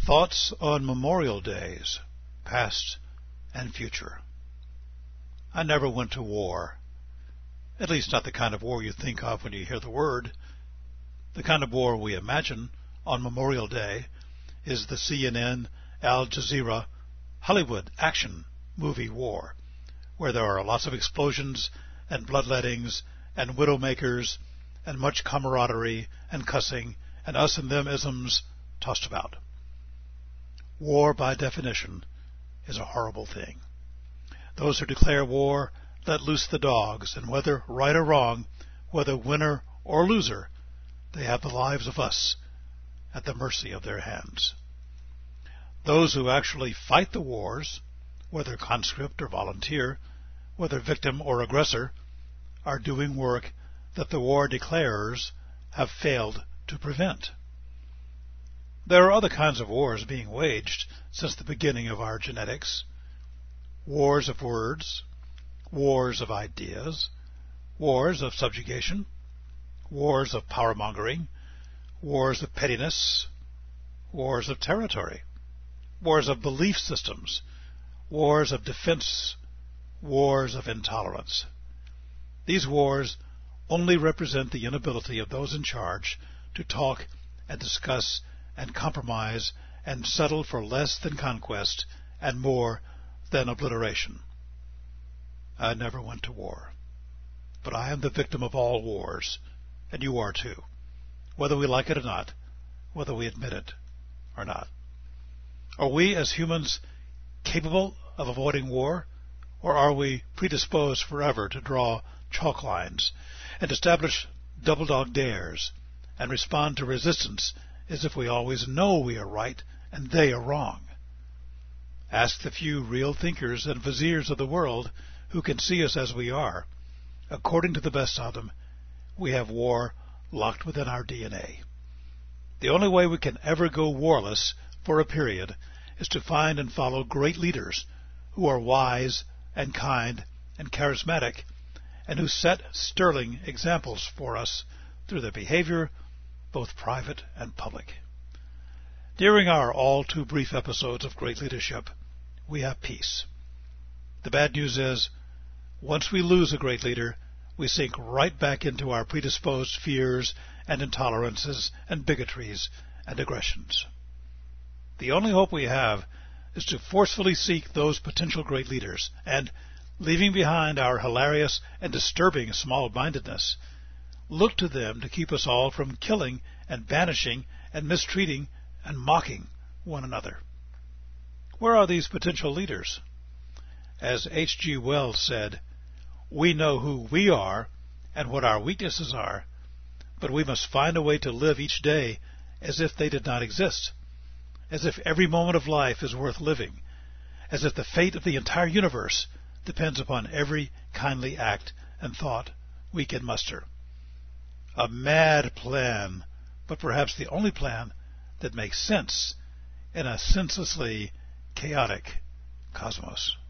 Thoughts on Memorial Days, past and future. I never went to war. At least not the kind of war you think of when you hear the word. The kind of war we imagine on Memorial Day is the CNN, Al Jazeera, Hollywood action movie war, where there are lots of explosions and bloodlettings and widowmakers and much camaraderie and cussing and us and them isms tossed about. War, by definition, is a horrible thing. Those who declare war let loose the dogs, and whether right or wrong, whether winner or loser, they have the lives of us at the mercy of their hands. Those who actually fight the wars, whether conscript or volunteer, whether victim or aggressor, are doing work that the war declarers have failed to prevent. There are other kinds of wars being waged since the beginning of our genetics. Wars of words, wars of ideas, wars of subjugation, wars of power-mongering, wars of pettiness, wars of territory, wars of belief systems, wars of defense, wars of intolerance. These wars only represent the inability of those in charge to talk and discuss and compromise and settle for less than conquest and more than obliteration. I never went to war, but I am the victim of all wars, and you are too, whether we like it or not, whether we admit it or not. Are we as humans capable of avoiding war, or are we predisposed forever to draw chalk lines and establish double dog dares and respond to resistance as if we always know we are right and they are wrong? Ask the few real thinkers and viziers of the world who can see us as we are. According to the best of them, we have war locked within our DNA. The only way we can ever go warless for a period is to find and follow great leaders who are wise and kind and charismatic and who set sterling examples for us through their behavior, both private and public. During our all too brief episodes of great leadership, we have peace. The bad news is, once we lose a great leader, we sink right back into our predisposed fears and intolerances and bigotries and aggressions. The only hope we have is to forcefully seek those potential great leaders and, leaving behind our hilarious and disturbing small-mindedness, look to them to keep us all from killing and banishing and mistreating and mocking one another. Where are these potential leaders? As H.G. Wells said, "We know who we are and what our weaknesses are, but we must find a way to live each day as if they did not exist, as if every moment of life is worth living, as if the fate of the entire universe depends upon every kindly act and thought we can muster." A mad plan, but perhaps the only plan that makes sense in a senselessly chaotic cosmos.